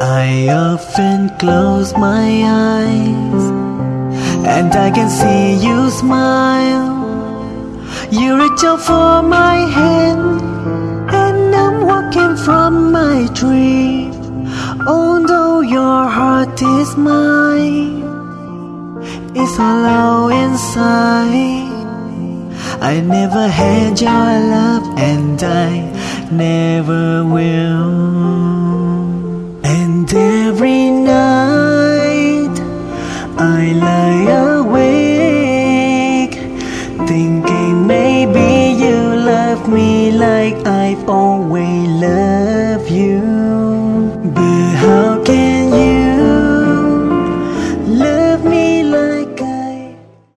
I often close my eyes and I can see you smile. You reach out for my hand and I'm walking from my dream. Although your heart is mine, it's hollow inside. I never had your love and I never will. And every night I lie awake thinking maybe you love me like I've always